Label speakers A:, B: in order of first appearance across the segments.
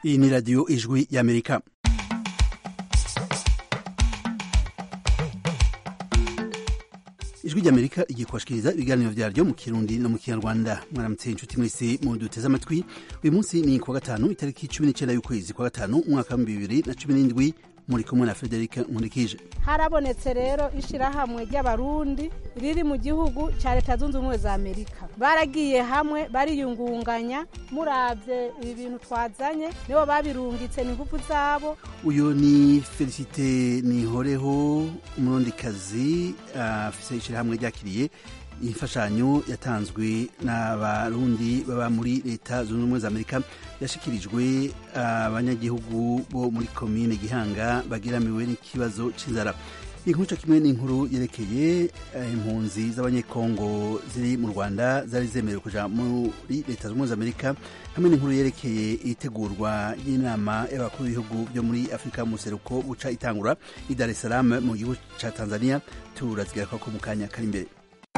A: Iyi ni radiyo ijwi y'Amerika. Ijwi ry'Amerika igiye kubashikiriza ibiganiro vyaryo mu Kirundi no mu Kinyarwanda. Mwaramutse inshuti mwese mu duteze amatwi. Uyu munsi ni kuwa gatanu itariki 19 y'ukwezi kwa gatanu umwaka wa 2017 muri kumwe na Frederic Nkurikije.
B: Harabonetse rero ishirahamwe ry'abarundi riri mu gihugu ca Leta Zunze Ubumwe za Amerika. Baragiye hamwe bariyungunganya, muravye ibi bintu twazanye nibo babirungitse n'ingufu zabo.
A: Uyu ni Felicite Nihoreho, umurundikazi afise ishirahamwe ryakiriye imfashanyo yatanzwe n'abarundi baba muri Leta Zunze Ubumwe za Amerika yashikirijwe abanyagihugu bo muri komine Gihanga bagiramiwe n'ikibazo c'inzara. Inkuru kimwe n'inkuru yerekeye impunzi z'abanyekongo ziri mu Rwanda zari zemerewe kuja muri Leta Zunze Ubumwe za Amerika, hamwe n'inkuru yerekeye itegurwa y'inama y'abakuru b'ibihugu byo muri Afrika mu seruko buca itangura i Dar es Salaam mu gihugu ca Tanzania. Turazigara ko mu kanya kari imbere.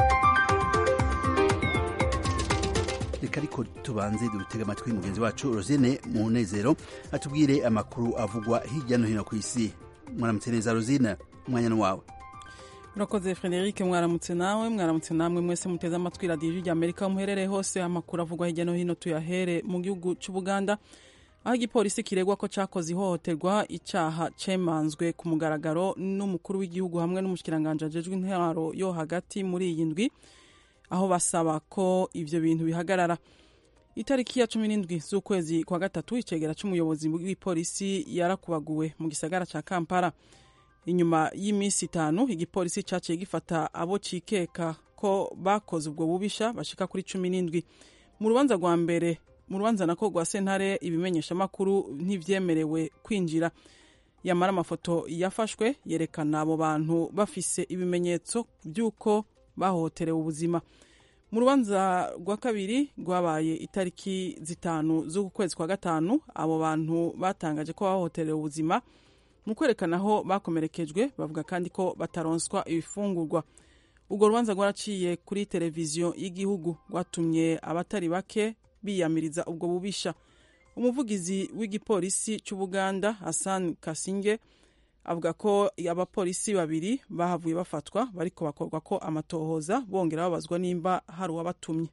A: Reka ariko tubanze dutega amatwi mugenzi wacu Rosine Munezero atubwire amakuru avugwa hirya no hino ku isi. Mwaramutse neza Rosine, umwanya wawe.
C: Urakoze Frederic, mwaramutse namwe mwese muteze amatwi radiyo y'Amerika muherereye hose. Amakuru avugwa hirya no hino tuyahere mu gihugu cy'u Buganda, aho igipolisi kiregwa ko cakoze ihohoterwa icaha cemanzwe ku mugaragaro n'umukuru w'igihugu hamwe n'umushikiranganje ajejwe intwaro yo hagati muri iyi ndwi, aho basaba ko ivyo bintu bihagarara. Itariki ya 17 z'ukwezi kwa gatatu icegera c'umuyobozi w'ipolisi yarakubaguwe mu gisagara ca Kampala. Inyuma y'imisi 5 igipolisi caciye gifata abo cikeka ko bakoze ubwo bubisha bashika kuri 17. Mu rubanza rwa mbere, mu rubanza nako rwa sentare, ibimenyesha makuru ntivyemerewe kwinjira. Yamara amafoto yafashwe yerekana abo bantu bafise ibimenyetso by'uko bahohoterewe ubuzima. Mu rubanza rwa kabiri rwabaye itariki 5 z'ukwezi kwa gatanu, abo bantu batangaje ko bahohoterewe ubuzima mu kwerekana aho bakomerekejwe, bavuga kandi ko bataronswa ibifungurwa. Ubwo rubanza rwaraciye kuri televiziyo y'igihugu, rwatumye abatari bake biyamiriza ubwo bubisha. Umuvugizi w'igipolisi cy'u Buganda Hassan Kasinge avuga ko abapolisi babiri bahavuye bafatwa bariko bakorwa ko amatohoza, bongera babazwa nimba hari uwabatumye.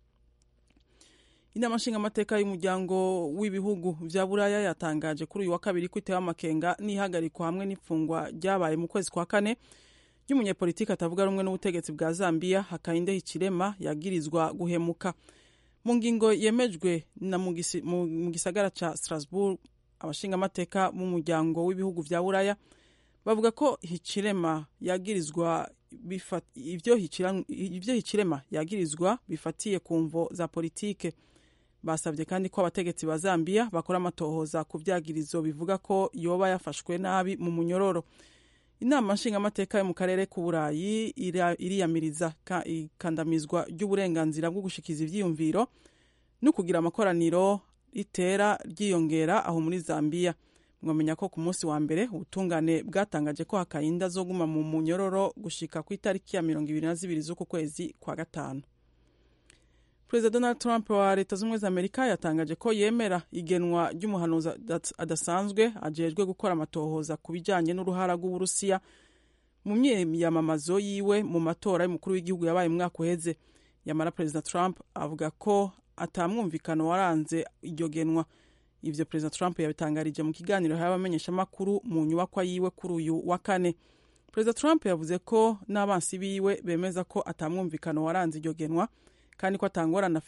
C: Inama nshingamateka y'umuryango w'ibihugu vya Buraya yatangaje kuri uyu wa kabiri ko itewe amakenga n'ihagarikwa hamwe n'ifungwa ryabaye mu kwezi kwa kane ry'umunyepolitiki atavuga rumwe n'ubutegetsi bwa Zambia Hakainde Hichilema yagirizwa guhemuka. Mu ngingo yemejwe na mu gisagara ca Strasbourg, abashingamateka mu muryango w'ibihugu vya Buraya bavuga ko Hichilema yagirizwa ivyo Hichilema yagirizwa bifatiye ku mvo za politike. Basabye kandi ko abategetsi ba Zambia bakora amatohoza ku vyagirizo bivuga ko yoba yafashwe nabi mu munyororo. Inama nshingamateka yo mu karere ku Burayi iriyamiriza ikandamizwa ry'uburenganzira bwo gushikiza ivyiyumviro no kugira amakoraniro itera ryiyongera aho muri Zambia. Mwamenya ko ku munsi wa mbere ubutungane bwatangaje ko Hakainde azoguma mu munyororo gushika ku itariki ya 22 z'uku kwezi kwa gatanu. Perezida Donald Trump wa Leta Zunze Ubumwe za Amerika yatangaje ko yemera igenwa ry'umuhanuzi adasanzwe ajejwe gukora amatohoza ku bijanye n'uruhara rw'Uburusiya mu myiyamamazo yiwe mu matora y'umukuru w'igihugu yabaye mu mwaka uheze. Yamara Perezida Trump avuga ko atamwumvikano waranze iryo genwa. Ivyo Perezida Trump yabitangarije mu kiganiro y'abamenyesha makuru mu nyubakwa yiwe kuri uyu wa kane. Perezida Trump yavuze ko n'abansi biwe bemeza ko atamwumvikano waranze iryo genwa, kandi ko atangorana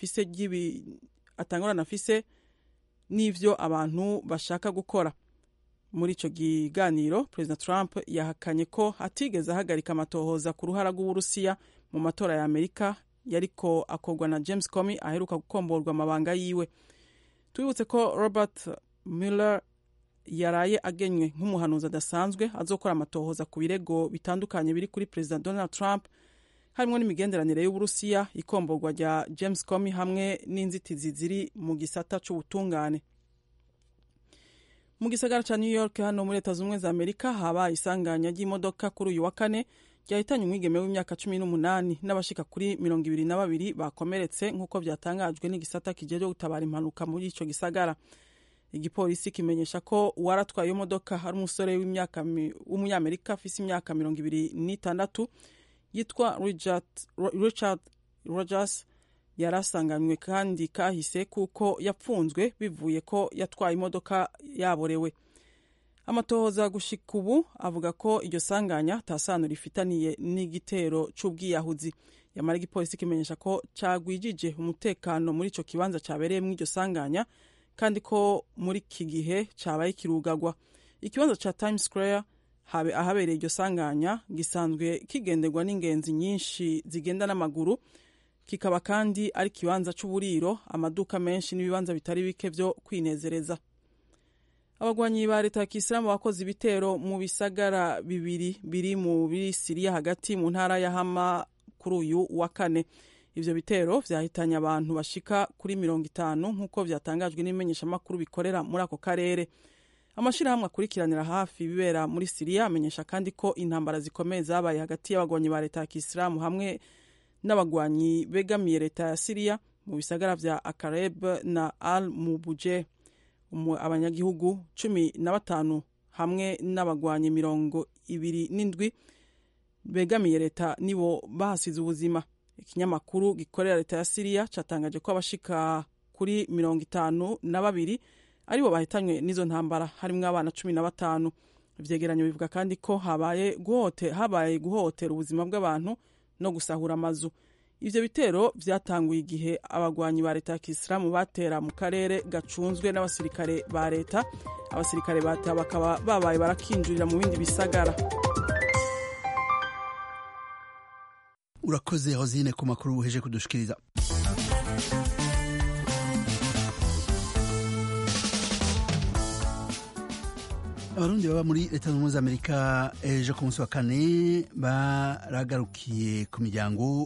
C: afise n'ivyo abantu bashaka gukora. Muri ico kiganiro Perezida Trump yahakanye ko atigeze ahagarika amatohoza ku ruhara rw'Uburusiya mu matora ya Amerika yariko akorwa na James Comey aheruka gukomborwa amabanga yiwe. Twibutse ko Robert Mueller yaraye agenywe nk'umuhanuzi adasanzwe azokora amatohoza ku birego bitandukanye biri kuri Perezida Donald Trump, harimo n'imigenderanire y'Uburusiya, ikomborwa rya James Comey hamwe n'inzitizi ziri mu gisata c'ubutungane. Mu gisagara ca New York hano muri Leta Zunze Ubumwe za Amerika habaye isanganya ry'imodoka kuri uyu wa kane ryahitanye umwigeme w'imyaka 18 n'abashika kuri 22 bakomeretse nk'uko vyatangajwe n'igisata kijeje gutabara impanuka muri ico gisagara. igipolisi kimenyesha ko uwaratwaye iyo modoka ari umusore w'umunyamerika afise imyaka 26 yitwa Richard Rogers. Yarasanganywe kandi kahise kuko yapfunzwe bivuye ko yatwaye imodoka yaborewe. Amatohoza gushika ubu avuga ko iryo sanganya tasano rifitaniye n'igitero c'ubwiyahuzi. Yamara igipolisi kimenyesha ko cagwijije umutekano muri ico kibanza cabereye mu iryo sanganya kandi ko muri iki gihe cabaye kirugagwa. Ikibanza ca Times Square ahabereye iryo sanganya gisanzwe kigenderwa n'ingenzi nyinshi zigenda n'amaguru, kikaba kandi ari kibanza c'uburiro, amaduka menshi n'ibibanza bitari bike vyo kwinezereza. Abagwanyi ba leta ya Kisilamu bakoze ibitero mu bisagara bibiri biri muri Syria hagati mu ntara ya Hama kuri uyu wa kane. Ivyo bitero vyahitanye abantu bashika kuri 50 nk'uko vyatangajwe n'imenyeshamakuru bikorera muri ako karere. Amashirahamwe akurikiranira hafi ibibera muri Syria amenyesha kandi ko intambara zikomeye zabaye hagati y'abagwanyi ba leta ya Kisilamu hamwe n'abagwanyi begamiye leta ya Syria mu bisagara vya Akareb na Al-Mubuje. Abanyagihugu 15 hamwe n'abagwanyi 27 begamiye leta nibo bahasize ubuzima. Ikinyamakuru gikorera leta ya Syria catangaje ko abashika kuri 52 aribo bahitanywe n'izo ntambara, harimwo abana 15. Ivyegeranyo bivuga kandi ko habaye guhotera ubuzima bw'abantu no gusahura amazu. Ivyo bitero vyatanguye igihe abagwanyi ba leta ya Kisilamu batera mu karere gacunzwe n'abasirikare ba leta. Abasirikare ba leta bakaba babaye barakinjurira mu bindi bisagara.
A: Urakoze Rosine ku makuru uheje kudushikiriza. Abarundi baba muri leta zunze ubumwe za Amerika ejo ku munsi wa kane baragarukiye ku miryango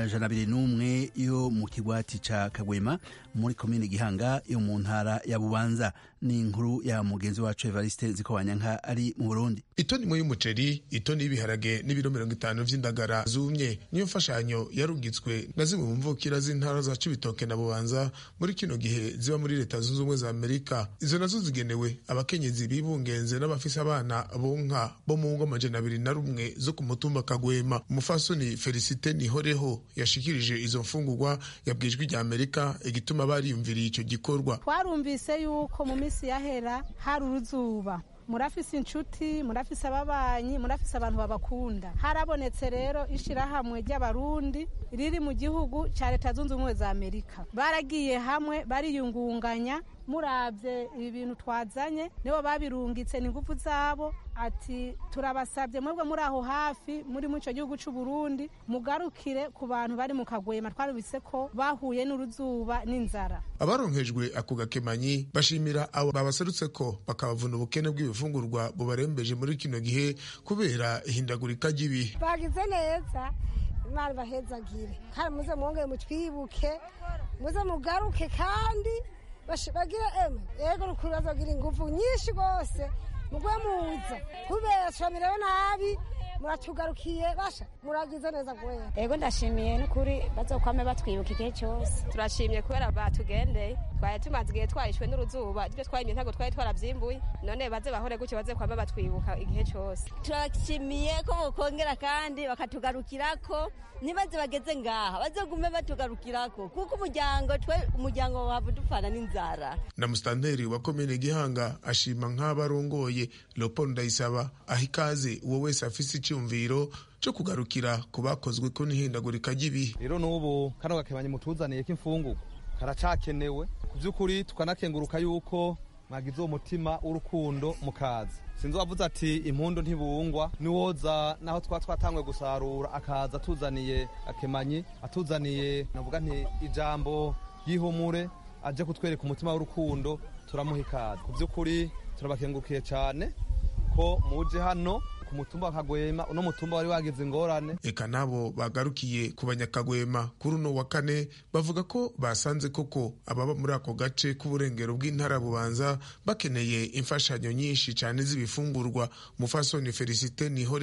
A: 201 yo mu kigwati ca Kagwema muri komine Gihanga yo mu ntara ya Bubanza. Ni inkuru ya mugenzi wacu Evariste Zikobanyanka ari mu Burundi.
D: Itoni mo y'umuceri, itoni y'ibiharage n'ibiro 50 vy'indagara zumye niyo mfashanyo yarugitswe na zimwe mu mvukira z'intara za Cibitoke na Bubanza muri kino gihe ziba muri leta zunze ubumwe za Amerika. Izo nazo zigenewe abakenyezi bibungenze n'abafise abana bonka bo mu ngo 201 zo ku mutumba Kagwema. Umufasoni Felicite Nihoreho yashikirije izo mfungurwa yabwijwe rya Amerika igituma bariyumviriye ico gikorwa.
B: Twarumvise yuko mu misi yahera hari uruzuba, murafise inshuti, murafise ababanyi, murafise abantu babakunda. Harabonetse rero ishirahamwe ry'abarundi riri mu gihugu ca leta zunze ubumwe za Amerika. Baragiye hamwe bariyungunganya, muravye ibi bintu twazanye nibo babirungitse n'ingufu zabo, ati turabasabye mwebwe muri aho hafi muri mu ico gihugu c'u Burundi mugarukire ku bantu bari mu Kagwema. Twarubise ko bahuye n'uruzuba n'inzara.
D: Abaronkejwe ako gakemanyi bashimira abo babaserutse ko bakabavuna ubukene bw'ibifungurwa bubarembeje muri kino gihe kubera ihindagurika ry'ibihe.
E: Bagize neza, Imana bahezagire, kandi muze mwongere mutwibuke, muze mugaruke kandi bagira ego rukuru bazogira ingufu nyinshi gose mugwe muza kubera twamerewe nabi, muratugarukiye basha muragize neza gwera.
F: Ego ndashimiye n'ukuri bazokwame batwibuka igihe cyose.
G: Turashimye kubera batugendeye, twaye tumaze igihe twayishwe n'uruzuba, ibyo twayimye ntago twari twaravyimbuye, none baze bahore gucyo baze kwame batwibuka igihe cyose.
H: Turashimiye ko bokongera kandi bakatugarukirako, nibaze bageze ngaha bazogume batugarukirako kuko umuryango wabo dupfana n'inzara.
D: Na mustanteri wa komine Gihanga ashima nk'abarongoye Leopold Ndayisaba ahikaze uwo wese afise icyumviro cyo kugarukira kubakozwe ko n'ihindagurika ry'ibihe.
I: Rero n'ubu kano gakebanye mutuzaniye k'imfunguko karacakenewe ku by'ukuri, tukanakenguruka yuko mwagize umutima w'urukundo mukaza. Sinzi wavuze ati impundu ntibungwa, niwoza naho twatangwe gusarura akaza atuzaniye akemanyi, atuzaniye navuga nti ijambo y'ihumure, aje kutwereka umutima w'urukundo, turamuha ikaze. Ku by'ukuri turabakengurukiye cyane ko muje hano ku mutumba wa Kagwema, uno mutumba wari wagize ingorane.
D: Eka nabo bagarukiye ku banyakagwema kuri uno wa kane bavuga ko basanze koko ababa muri ako gace k'uburengero bw'intara Bubanza bakeneye imfashanyo nyinshi cyane z'ibifungurwa. Mufasoni Felicite Nihoreho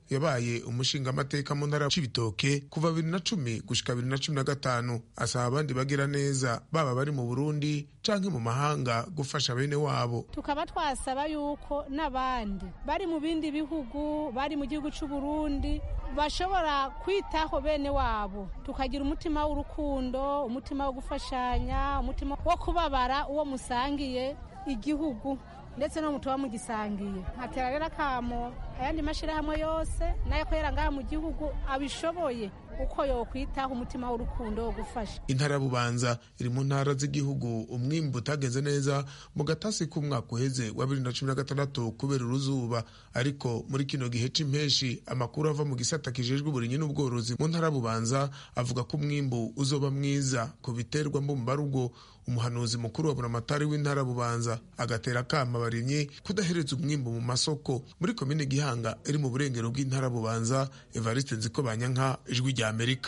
D: yabaye umushingamateka mu ntara c'ibitoke kuva 2010 gushika 2015. Asaba abandi bagira neza baba bari mu Burundi canke mu mahanga gufasha bene wabo.
B: Tukaba twasaba yuko n'abandi bari mu bindi bihugu, bari mu gihugu c'u Burundi, bashobora kwitaho bene wabo, tukagira umutima w'urukundo, umutima wo gufashanya, umutima wo kubabara uwo musangiye igihugu ndetse no mutuba mugisangiye. Hatera rero akamo ayandi mashirahamwe yose nayo ko ngaha mu gihugu abishoboye uko yokwitaho umutima w'urukundo wo gufasha.
D: Intara Bubanza iri mu ntara z'igihugu umwimbu utagenze neza mu gatasi k'umwaka uheze wa 2016 kubera uruzuba, ariko muri kino gihe c'impeshi amakuru ava mu gisata kijejwe uburimyi n'ubworozi mu ntara Bubanza avuga ko umwimbu uzoba mwiza ku biterwa mbumbarugo. Umuhanuzi mukuru wa buramatari w'intara Bubanza agatera kama abarimyi kudahereza umwimbu mu masoko. Muri komine Gihanga iri mu burengero bw'intara Bubanza, Evariste Nzikobanyanka, Ijwi rya Amerika.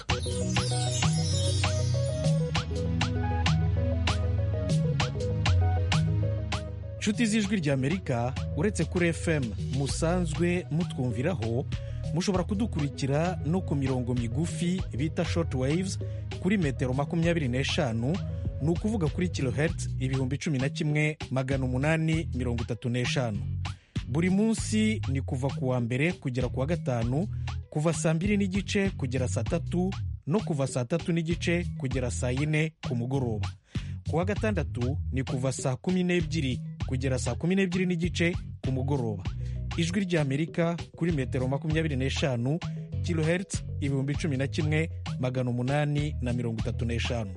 J: Nshuti z'Ijwi rya Amerika, uretse kuri FM musanzwe mutwumviraho, mushobora kudukurikira no ku mirongo migufi bita short waves kuri metero 25, ni ukuvuga kuri kilohertz 11,835. Buri munsi ni kuva ku wa mbere kugera ku wa gatanu, kuva saa 2:30 kugera saa 3 no kuva saa 3:30 kugera saa 4 ku mugoroba. Ku wa gatandatu ni kuva saa 12 kugera saa 12:30 ku mugoroba. Ijwi rya Amerika kuri metero 25 kilohertz 11,835.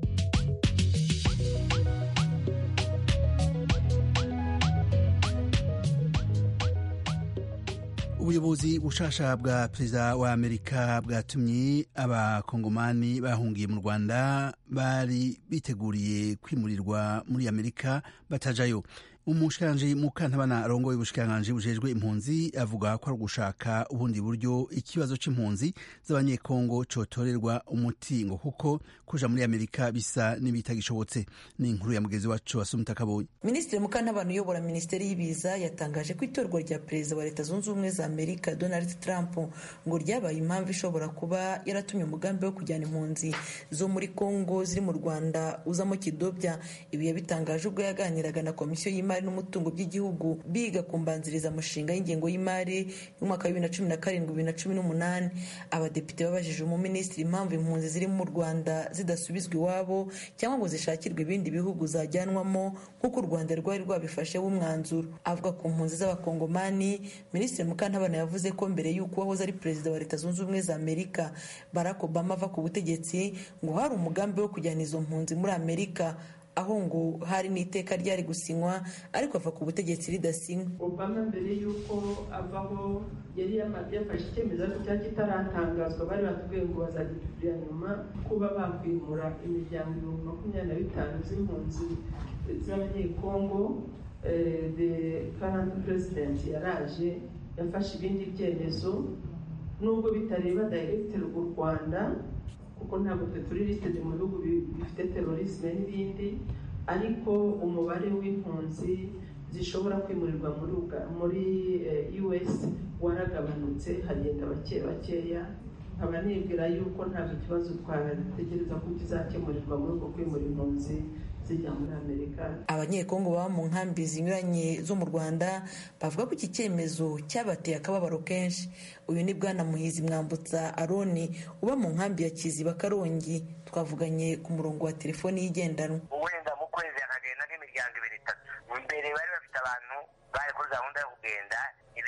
A: Ubuyobozi bushasha bwa perezida wa Amerika bwatumye abakongomani bahungiye mu Rwanda bari biteguriye kwimurirwa muri Amerika batajayo. Umushikiranganji Mukantabana arongoye ubushikiranganji bujejwe impunzi avuga ko ari gushaka ubundi buryo ikibazo c'impunzi z'abanyekongo cotorerwa umuti ngo kuko kuja muri Amerika bisa n'ibitagishobotse. Ni inkuru ya mugezi wacu Asumta Kabonye.
K: Minisitiri Mukantabana uyobora Minisiteri y'ibiza yatangaje ko itorwa rya perezida wa Leta Zunze Ubumwe za Amerika Donald Trump ngo ryabaye impamvu ishobora kuba yaratumye umugambi wo kujyana impunzi zo muri Kongo ziri mu Rwanda uzamo kidobya. Ibi yabitangaje ubwo yaganiraga na komisiyo y'imari n'umutungo by'igihugu biga kumbanziriza mushinga y'ingengo y'imari y'umwaka wa 2017-2018. Abadepite babajije umuminisitiri impamvu impunzi ziri mu Rwanda zidasubizwa iwabo cyangwa ngo zishakirwe ibindi bihugu zajyanwamo nk'uko u Rwanda rwari rwabifashe umwanzuro. Avuga ku mpunzi z'abakongomani, Minisitiri Mukantabana yavuze ko mbere y'uko wahoze ari perezida wa Leta Zunze Ubumwe za Amerika Barack Obama ava ku butegetsi ngo hari umugambi wo kujyana izo mpunzi muri Amerika, aho ngo hari n'iteka ryari gusinywa ariko ava ku butegetsi ridasinywa.
L: Obama mbere y'uko avaho yari yafashe icyemezo cyari kitaratangazwa, bari batubwiye ngo bazagitubwira nyuma kuba bakwimura imiryango 25 z'impunzi z'abanyekongo. The current president yaraje yafashe ibindi byemezo nubwo bitareba directeur u Rwanda kuko ntabwo turi listed mu bihugu bifite terrorisme n'ibindi, ariko umubare w'impunzi zishobora kwimurirwa muri US waragabanutse, hagenda bakeya. Nkaba nibwira yuko ntabwo ikibazo twategereza ko kizakemurirwa muri uko kwimura impunzi zijya muri Amerika.
K: Abanyekongo baba mu nkambi zinyuranye zo mu Rwanda bavuga ko iki cyemezo cyabateye akababaro kenshi. Uyu ni Bwana Muhizi Mwambutsa Aroni uba mu nkambi ya Kiziba Karongi, twavuganye ku murongo wa telefoni y'igendanwa.
M: Wenda mu kwezi akagenda nk'imiryango 2 mbere bari bafite abantu bari kuri gahunda yo kugenda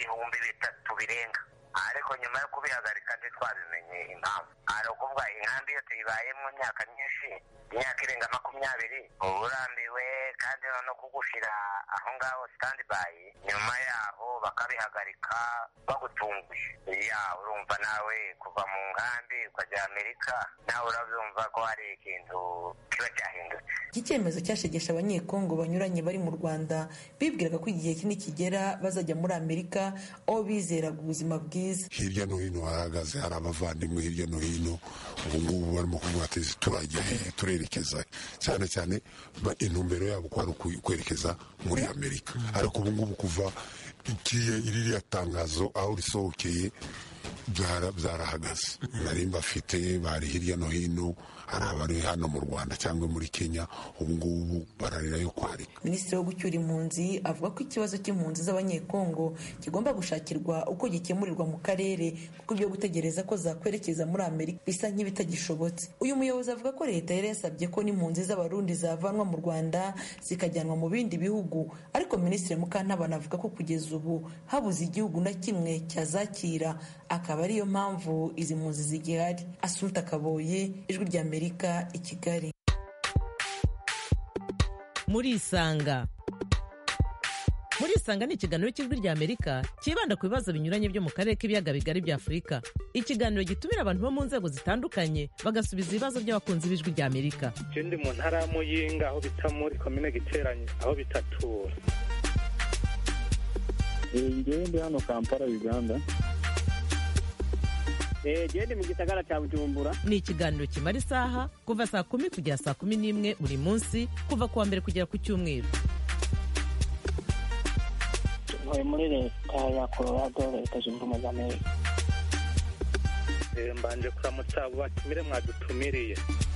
M: 3,000 birenga, ariko nyuma yo kubihagarika ntitwabimenye impamvu. Ari ukuvuga inkambi yo tuyibayemo imyaka myinshi, imyaka irenga 20, uburambiwe kandi no kugushira aho ngaho standby, nyuma yaho bakabihagarika bagutunguye. Urumva nawe kuva mu nkambi ukajya Amerika, nawe urabyumva ko hari ikintu kiba cyahindutse.
K: Iki cyemezo cyashegesha abanyekongo banyuranye bari mu Rwanda bibwiraga ko igihe kini kigera bazajya muri Amerika aho bizeraga ubuzima bwiza.
N: Hirya no hino haragaze, hari abavandimwe hirya no hino, ubu ngubu barimo kuvuga ati turajya turerekeza cyane intumbero yabo ko ari kwerekeza muri Amerika. Ariko ubu ngubu kuva iririya tangazo aho risohokeye byarahagaze. Nari mbafite bari hirya no hino, hari abari hano mu Rwanda cyangwa muri Kenya, ubu ngubu bararira yo kwarika.
K: Minisitiri wo gucyura impunzi avuga ko ikibazo cy'impunzi z'abanyekongo kigomba gushakirwa uko gikemurirwa mu karere, kuko ibyo gutegereza ko zakwerekeza muri Amerika bisa nk'ibitagishobotse. Uyu muyobozi avuga ko leta yari yasabye ko n'impunzi z'abarundi zavanwa mu Rwanda zikajyanwa mu bindi bihugu, ariko Minisitiri Mukantabana avuga ko kugeza ubu habuze igihugu na kimwe cyazakira, akaba ariyo mpamvu izi mpunzi zigihari. Assunta Kaboye, Ijwi rya Amerika, i Kigali.
O: Muri Isanga ni ikiganiro cy'Ijwi rya Amerika kibanda ku bibazo binyuranye byo mu karere k'ibiyaga bigari bya Afurika. Ikiganiro gitumira abantu bo mu nzego zitandukanye bagasubiza ibibazo by'abakunzi b'Ijwi rya Amerika.
P: Ndi mu ntara ya Muyinga, aho bita muri komine Giteranye, aho bitatura.
Q: Ndi hano Kampala, Uganda.
R: Gende mu gisagara cya Bujumbura.
O: Ni ikiganiro kimara isaha kuva saa 10 kugera saa 11 buri munsi, kuva kuwa mbere kugera ku Cyumweru.
R: Tuvuye muri leta ya Colorado, Leta Zunze Ubumwe za Amerika.
P: Mbanje kuramutsa abo batumire mwadutumiriye.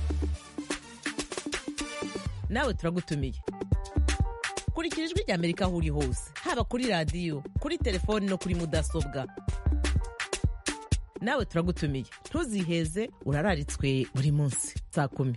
O: Nawe turagutumiye. Kurikira Ijwi rya Amerika aho uri hose, haba kuri radio, kuri telefoni no kuri mudasobwa. Nawe turagutumiye, ntuziheze, urararitswe buri munsi saa 10.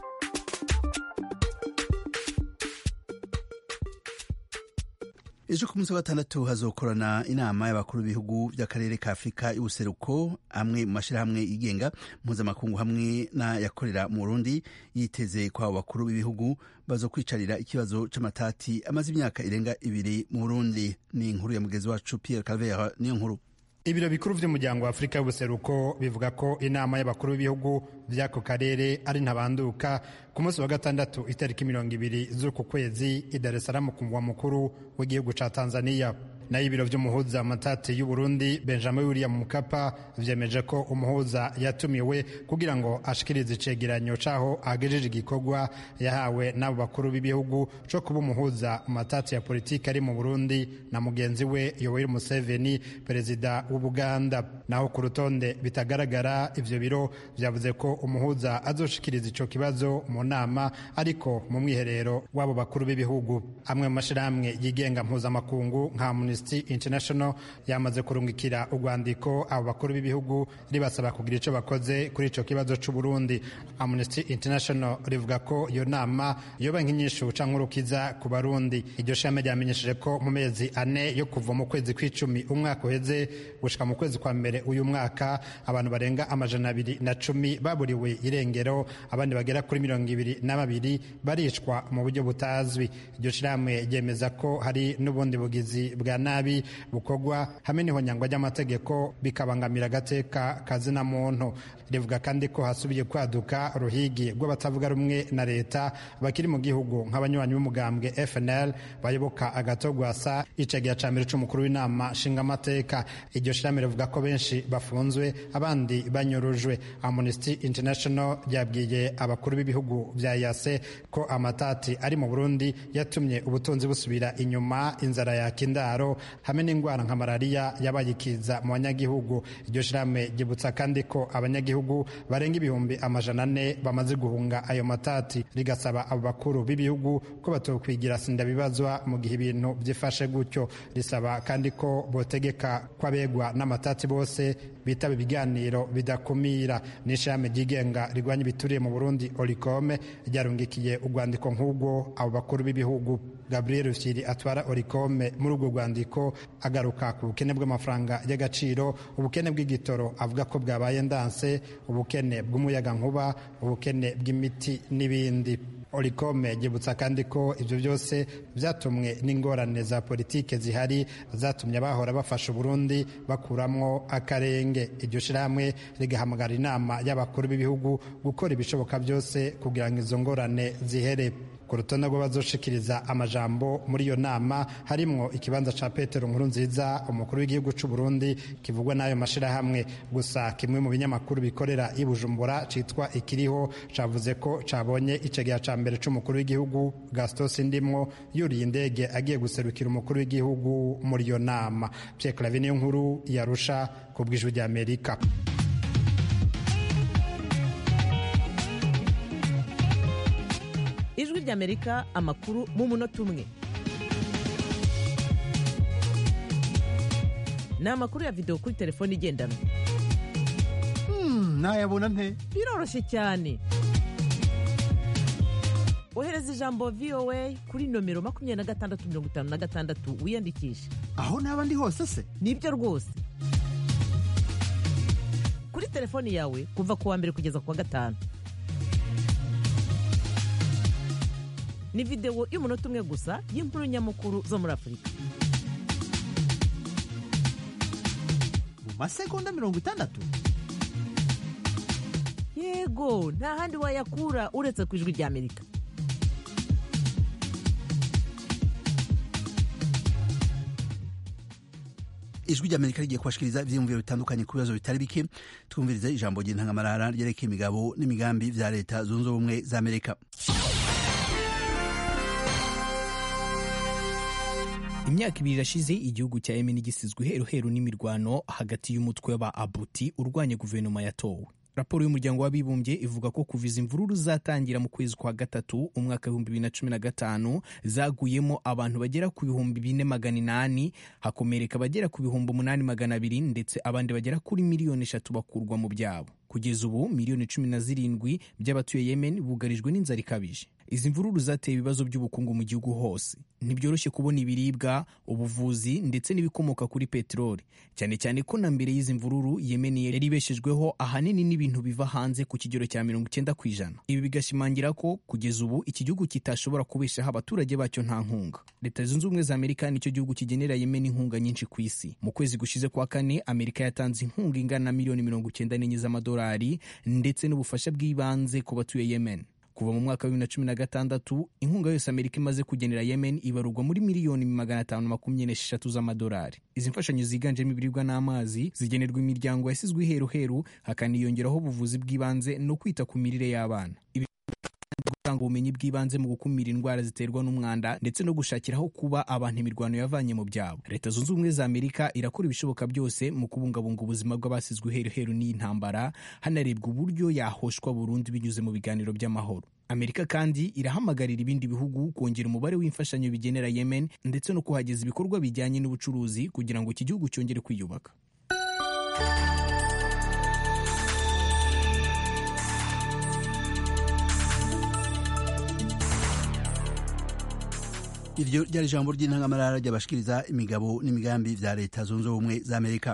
A: Ejo ku munsi wa gatandatu hazokorana inama y'abakuru b'ibihugu by'akarere ka Afurika y'ubuseruko, amwe mu mashirahamwe yigenga mpuzamakungu hamwe n'ayakorera mu Burundi, yiteze ko abo bakuru b'ibihugu bazokwicarira ikibazo c'amatati amaze imyaka irenga 2 mu Burundi. Ni inkuru ya mugezi wacu Pierre Calvera. Niyo nkuru.
S: Ibiro bikuru vy'umuryango wa Afurika y'ubuseruko bivuga ko inama y'abakuru b'ibihugu by'ako karere ari ntabanduka ku munsi wa gatandatu itariki 20 z'uku kwezi i Dar es Salaam ku mugwa mukuru w'igihugu ca Tanzania. Nayo ibiro vy'umuhuza amatati y'u Burundi Benjamin William Mkapa vyemeje ko umuhuza yatumiwe kugira ngo ashikirize icegeranyo caho agejeje igikorwa yahawe n'abo bakuru b'ibihugu co kuba umuhuza amatati ya politiki ari mu Burundi na mugenzi we Yoweri Museveni, perezida w'Ubuganda. Naho ku rutonde bitagaragara, ivyo biro vyavuze ko umuhuza azoshikiriza ico kibazo mu nama, ariko mu mwiherero w'abo bakuru b'ibihugu. Amwe mu mashirahamwe yigenga mpuzamakungu nka Amnesty International yamaze kurungikira urwandiko abo bakuru b'ibihugu ribasaba kugira ico bakoze kuri ico kibazo c'u Burundi. Amnesty International rivuga ko iyo nama yoba nk'inyishu canke urukiza ku Barundi. Iryo shame ryamenyesheje ko mu mezi 4 yo kuva mu kwezi kw'icumi umwaka uheze gushika mu kwezi kwa mbere uyu mwaka, abantu barenga 210 baburiwe irengero, abandi bagera kuri 22 baricwa mu buryo butazwi. Iryo shame ryemeza ko hari n'ubundi bugizi bwa nabi bukogwa hamwe n'ihonyangwa ry'amategeko bikabangamira agateka kazina muntu. Rivuga kandi ko hasubiye kwaduka ruhigi rw'abatavuga rumwe na leta bakiri mu gihugu nk'abanywanyi b'umugambwe FNL bayoboka agatogwasa, icegeya ca mbere c'umukuru w'inama nshingamateka. Iryo shirame rivuga ko benshi bafunzwe, abandi banyurujwe. Amnesty International yabwiye abakuru b'ibihugu vya EAC ko amatati ari mu Burundi yatumye ubutunzi busubira inyuma, inzara yakindaro hamwe n'ingwara nka malaria yabayikiza mu banyagihugu. Iryo shirame gibutsa kandi ko abanyagihugu barenga 400,000 bamaze guhunga ayo matati, rigasaba abo bakuru b'ibihugu ko batokwigira sinda bibazwa mu gihe ibintu byifashe gutyo. Risaba kandi ko botegeka kwabegwa n'amatati bose bitaba ibiganiro bidakumira. N'ishame ryigenga rigwanya ibituriye mu Burundi Oricome ryarungikiye urwandiko nk'ubwo abo bakuru b'ibihugu. Gabriel Rufyiri atwara Oricome muri urwo rwandiko agaruka ku bukene bw'amafaranga y'agaciro, ubukene bw'igitoro avuga ko bwabaye ndanse, ubukene bw'umuyaga nkuba, ubukene bw'imiti n'ibindi. Oricome gibutsa kandi ko ivyo byose vyatumwe n'ingorane za politike zihari zatumye abahora bafasha Burundi bakuramwo akarenge. Iryo shirahamwe rigahamagara inama y'abakuru b'ibihugu gukora ibishoboka byose kugira ngo izo ngorane zihere. ku rutonde rw'abazoshikiriza amajambo muri iyo nama harimwo ikibanza ca Petero Nkurunziza umukuru w'igihugu c'u Burundi kivugwa n'ayo mashirahamwe. Gusa kimwe mu binyamakuru bikorera i Bujumbura citwa Ikiriho cavuze ko cabonye icegeya ca mbere c'umukuru w'igihugu Gaston Sindimwo yuriye indege agiye guserukira umukuru w'igihugu muri iyo nama. Pierre Claver niyo nkuru yarusha ku bw'ijwi rya Amerika.
O: Ijwi rya Amerika, amakuru mu munota umwe. Ni amakuru ya video kuri telefone igendanwa.
T: Nayabona nte?
O: Biroroshye cyane. Ohereza ijambo VOA kuri nomero 2656 wiyandikisha.
T: Aho naba ndi hose se?
O: Nibyo rwose. Kuri telefoni yawe kuva ku wa mbere kugeza ku wa gatanu. Ni video y'umunota umwe gusa y'inkuru nyamukuru zo muri Afurika.
T: Mu masegonda 60?
O: Yego, nta handi wayakura uretse ku ijwi rya Amerika.
A: Ijwi rya Amerika rigiye kubashikiriza ivyiyumviro bitandukanye ku bibazo bitari bike. Twumviriza ijambo ry'intangamarara ryerekeye imigabo n'imigambi vya leta zunze ubumwe za Amerika.
U: Imyaka 2 irashize igihugu cya Yemen gisizwe heruheru n'imirwano hagati y'umutwe wa Abuti urwanya guverinoma yatowe. Raporo y'umuryango w'abibumbye ivuga ko kuva izi mvururu zatangira mu kwezi kwa gatatu umwaka 2015 zaguyemo abantu bagera ku 4,800, hakomereka bagera ku 8,200 ndetse abandi bagera kuri 3,000,000 bakurwa mu byabo. Kugeza ubu 17,000,000 by'abatuye Yemen bugarijwe n'inzara ikabije. Izi mvururu zateye ibibazo by'ubukungu mu gihugu hose. Ntibyoroshye kubona ibiribwa, ubuvuzi ndetse n'ibikomoka kuri peteroli, cyane cyane ko na mbere y'izi mvururu Yemen yari ibeshejweho ahanini n'ibintu biva hanze ku kigero cya 90%. Ibi bigashimangira ko kugeza ubu iki gihugu kitashobora kubeshaho abaturage bacyo nta nkunga. Leta zunze ubumwe za Amerika nicyo gihugu kigenera Yemen inkunga nyinshi ku isi. Mu kwezi gushize kwa kane Amerika yatanze inkunga ingana na miliyoni 94 z'amadolari ndetse n'ubufasha bw'ibanze ku batuye Yemen. Kuva mu mwaka wa 2016 inkunga yose Amerika imaze kugenera Yemen ibarurwa muri miliyoni 526 z'amadolari. Izi mfashanyo ziganjemo ibiribwa n'amazi zigenerwa imiryango yasizwe heruheru, hakaniyongeraho ubuvuzi bw'ibanze no kwita ku mirire y'abana. Gutanga ubumenyi bw'ibanze mu gukumira indwara ziterwa n'umwanda ndetse no gushakiraho kuba abantu imirwano yavanye mu byabo. Leta zunze ubumwe za Amerika irakora ibishoboka byose mu kubungabunga ubuzima bw'abasizwe heruheru n'iyi ntambara, hanarebwa uburyo yahoshwa burundu binyuze mu biganiro by'amahoro. Amerika kandi irahamagarira ibindi bihugu kongera umubare w'imfashanyo bigenera Yemen ndetse no kuhageza ibikorwa bijyanye n'ubucuruzi kugira ngo iki gihugu cyongere kwiyubaka.
A: Iryo ryari ijambo ry'intangamarara ry'abashikiriza imigabo n'imigambi vya leta zunze ubumwe za Amerika.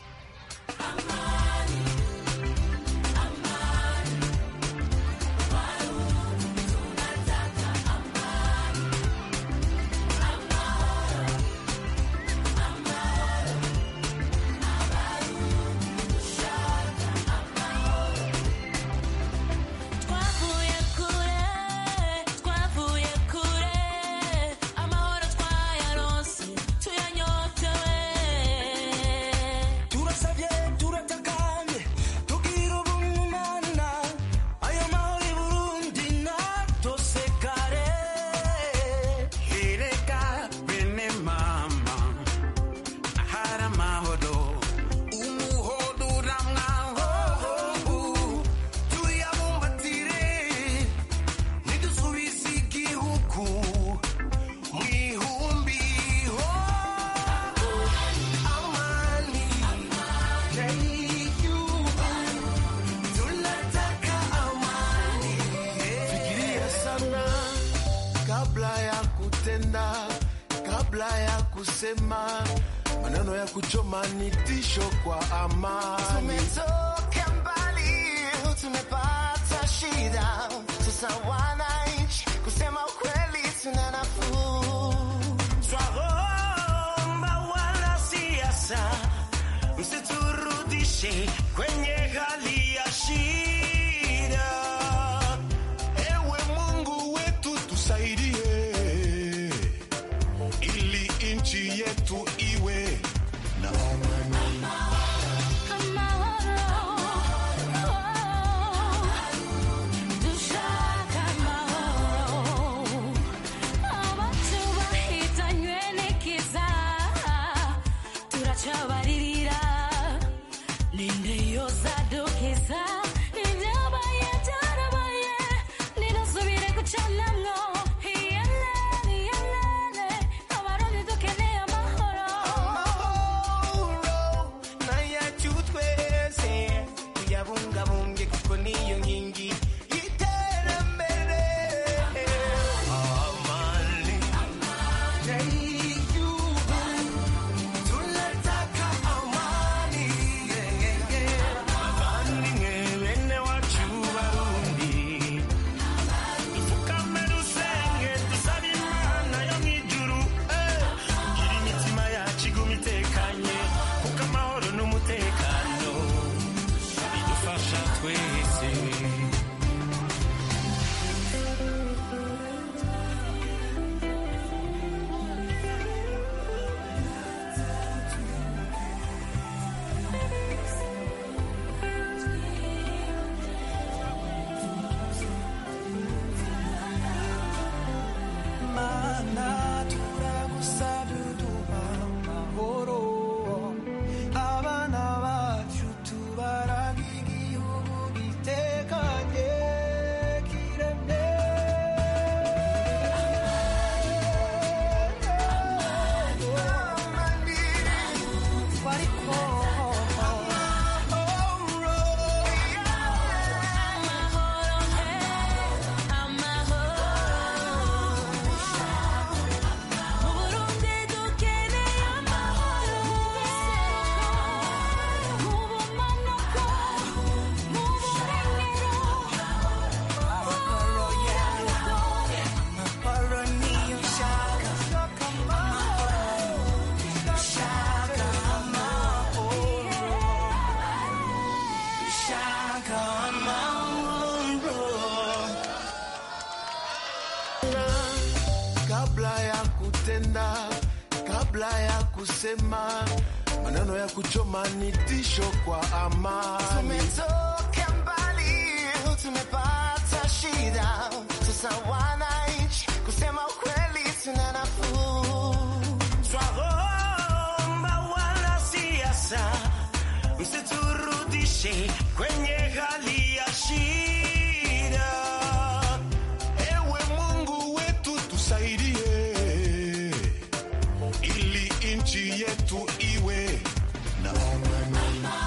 V: kabla ya kusema maneno ya kuchoma ni tisho kwa amani.
W: Tumetoka mbali, tumepata shida, sasa wananchi kusema ukweli tuna nafuu.
V: Twaomba wanasiasa msiturudishe kwenye hali ya shida. Ewe Mungu wetu tusaidie. kuko niyo nkingi y'iterambere. Amani y'igihugu tunataka amani. Abavandimwe bene wacu Barundi, dupfukame dusenge dusabe Imana yo mw'ijuru, kugira imitima yacu iguma itekanye, kuko amahoro n'umutekano bidufasha twese. Mana turagusaba uduha amahoro, abana bacu tubarage igihugu gitekanye kiremye. Kabla ya kutenda, kabla ya kusema, maneno ya kuchoma ni tisho kwa amani. Tumetoka mbali, tumepata shida, sasa wananchi kusema ukweli tuna nafuu. Twaomba wanasiasa msiturudishe kwenye hali ya shida. Ewe Mungu wetu tusaidie, ili nchi yetu iwe na amani.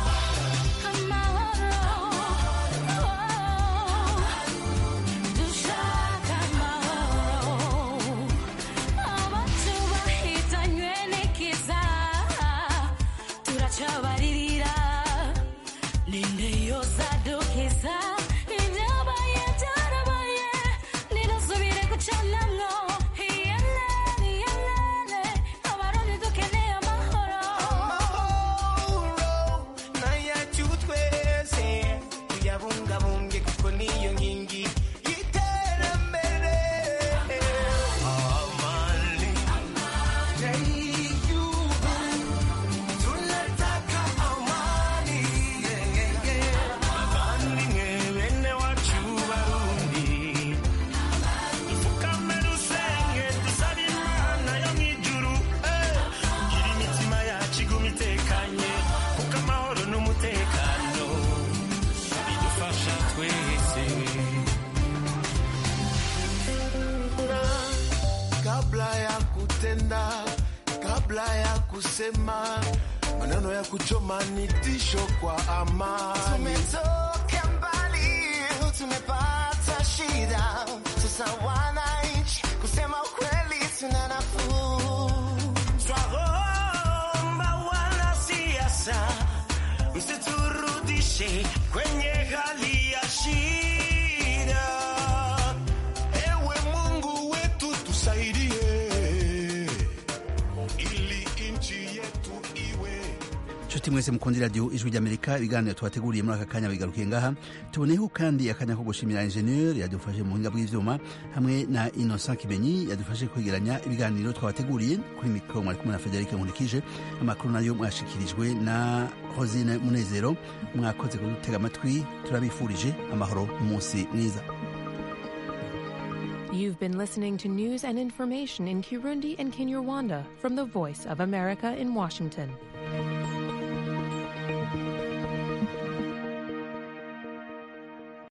V: Kabla ya kusema, maneno ya kuchoma ni tisho kwa amani. Tumetoka mbali, tumepata shida, sasa wananchi kusema ukweli tuna nafuu. Twaomba wanasiasa msiturudishe kwenye hali ya shida. Ewe Mungu wetu tusaidie,
A: nshuti mwese mukundi radio ijwi ry'Amerika, ibiganiro twateguriye muri aka kanya bigarukiye ngaha. Tuboneyeho kandi akanya ko gushimira ingenieur yadufashe mu buhinga bw'ivyuma, hamwe na Innocent Kibenyi yadufashe kwegeranya ibiganiro twabateguriye. Kuri mikro mwari kumwe na Frederic Nkulikije, amakuru nayo mwashikirijwe na Rosine Munezero. Mwakoze kudutega amatwi, turabifurije amahoro umunsi mwiza.
C: You've been listening to news and information in Kirundi and Kinyarwanda from the Voice of America in Washington.